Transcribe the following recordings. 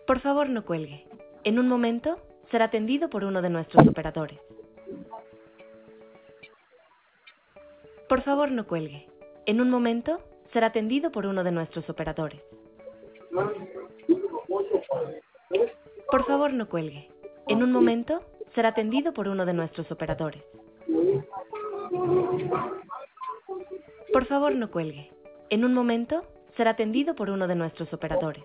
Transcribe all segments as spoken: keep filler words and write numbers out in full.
Por favor, no cuelgue. En un momento, será atendido por uno de nuestros operadores. Por favor, no cuelgue. En un momento, será atendido por uno de nuestros operadores. Por favor, no cuelgue. En un momento, será atendido por uno de nuestros operadores. Por favor, no cuelgue. En un momento, será atendido por uno de nuestros operadores.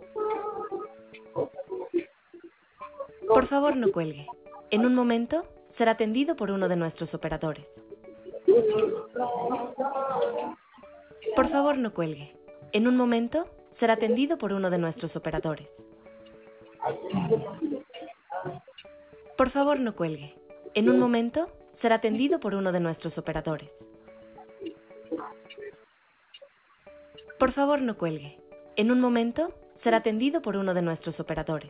Por favor, no cuelgue. En un momento, será atendido por uno de nuestros operadores. Por favor, no cuelgue. En un momento, será atendido por uno de nuestros operadores. Por favor, no cuelgue. En un momento, será atendido por uno de nuestros operadores. Por favor, no cuelgue. En un momento, será atendido por uno de nuestros operadores.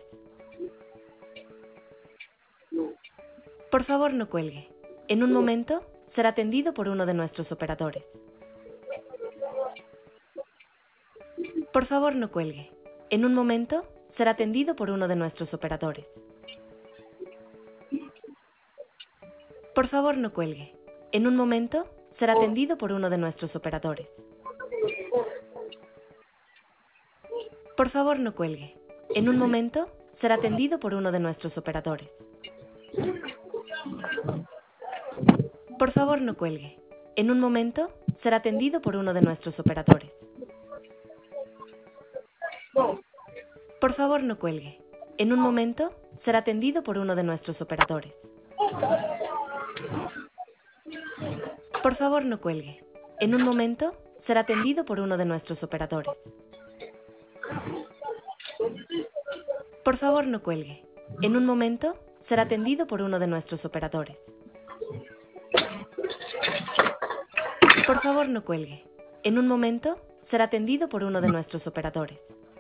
Por favor, no cuelgue. En un momento, será atendido por uno de nuestros operadores. Por favor, no cuelgue. En un momento, será atendido por uno de nuestros operadores. Por favor, no cuelgue. En un momento, será atendido por uno de nuestros operadores. Por favor, no cuelgue. En un momento, será atendido por uno de nuestros operadores. Por favor, no cuelgue. En un momento, será atendido por uno de nuestros operadores. Por favor, no cuelgue. En un momento, será atendido por uno de nuestros operadores. Por favor, no cuelgue. En un momento, será atendido por uno de nuestros operadores. Por favor, no cuelgue. En un momento, será atendido por uno de nuestros operadores. Por favor, no cuelgue. En un momento, será atendido por uno de nuestros operadores.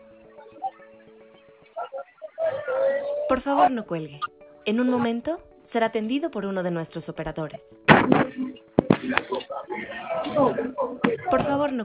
Por favor, no cuelgue. En un momento, será atendido por uno de nuestros operadores. Por favor, no